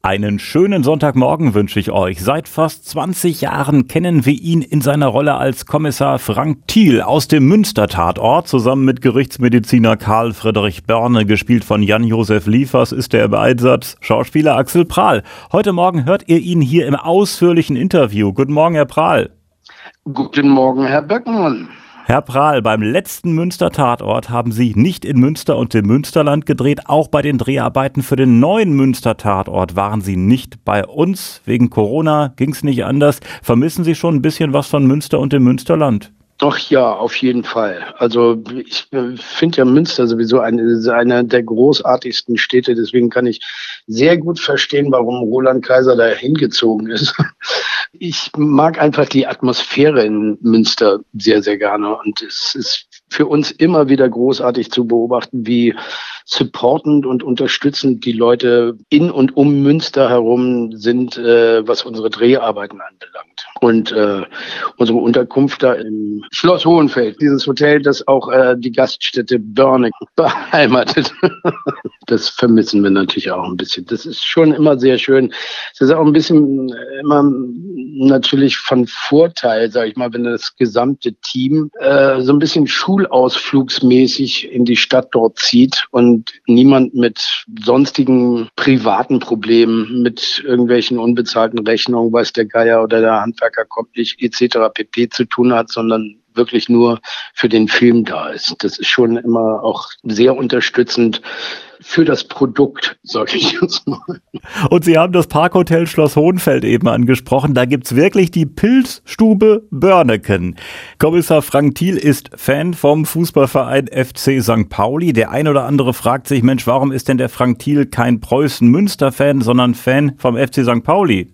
Einen schönen Sonntagmorgen wünsche ich euch. Seit fast 20 Jahren kennen wir ihn in seiner Rolle als Kommissar Frank Thiel aus dem Münster-Tatort. Zusammen mit Gerichtsmediziner Karl Friedrich Börne, gespielt von Jan-Josef Liefers, ist er im Einsatz. Schauspieler Axel Prahl. Heute Morgen hört ihr ihn hier im ausführlichen Interview. Guten Morgen, Herr Prahl. Guten Morgen, Herr Böckmann. Herr Prahl, beim letzten Münster-Tatort haben Sie nicht in Münster und dem Münsterland gedreht. Auch bei den Dreharbeiten für den neuen Münster-Tatort waren Sie nicht bei uns. Wegen Corona ging es nicht anders. Vermissen Sie schon ein bisschen was von Münster und dem Münsterland? Doch, ja, auf jeden Fall. Also ich finde ja Münster sowieso eine der großartigsten Städte. Deswegen kann ich sehr gut verstehen, warum Roland Kaiser da hingezogen ist. Ich mag einfach die Atmosphäre in Münster sehr, sehr gerne. Und es ist für uns immer wieder großartig zu beobachten, wie supportend und unterstützend die Leute in und um Münster herum sind, was unsere Dreharbeiten anbelangt. Und unsere Unterkunft da im Schloss Hohenfeld, dieses Hotel, das auch die Gaststätte Börne beheimatet. Das vermissen wir natürlich auch ein bisschen. Das ist schon immer sehr schön. Es ist auch ein bisschen immer natürlich von Vorteil, sage ich mal, wenn das gesamte Team so ein bisschen schulausflugsmäßig in die Stadt dort zieht und niemand mit sonstigen privaten Problemen, mit irgendwelchen unbezahlten Rechnungen, weiß der Geier oder der Handwerker kommt nicht, etc. pp. Zu tun hat, sondern wirklich nur für den Film da ist. Das ist schon immer auch sehr unterstützend für das Produkt, sage ich jetzt mal. Und Sie haben das Parkhotel Schloss Hohenfeld eben angesprochen. Da gibt's wirklich die Pilzstube Börneken. Kommissar Frank Thiel ist Fan vom Fußballverein FC St. Pauli. Der ein oder andere fragt sich, Mensch, warum ist denn der Frank Thiel kein Preußen-Münster-Fan, sondern Fan vom FC St. Pauli?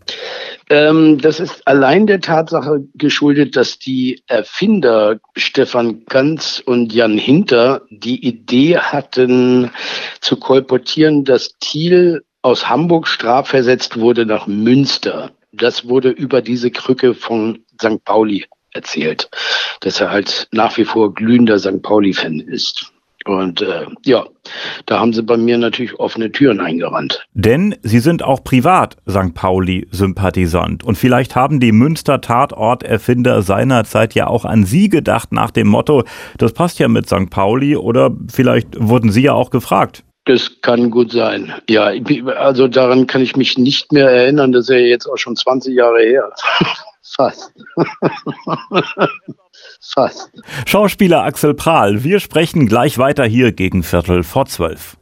Das ist allein der Tatsache geschuldet, dass die Erfinder Stefan Ganz und Jan Hinter die Idee hatten, zu kolportieren, dass Thiel aus Hamburg strafversetzt wurde nach Münster. Das wurde über diese Krücke von St. Pauli erzählt, dass er halt nach wie vor glühender St. Pauli-Fan ist. Und da haben sie bei mir natürlich offene Türen eingerannt. Denn Sie sind auch privat St. Pauli-Sympathisant. Und vielleicht haben die Münster-Tatort-Erfinder seinerzeit ja auch an Sie gedacht, nach dem Motto, das passt ja mit St. Pauli. Oder vielleicht wurden Sie ja auch gefragt. Das kann gut sein. Ja, also daran kann ich mich nicht mehr erinnern. Das ist ja jetzt auch schon 20 Jahre her. Fast. Fast. Schauspieler Axel Prahl. Wir sprechen gleich weiter hier gegen 11:45.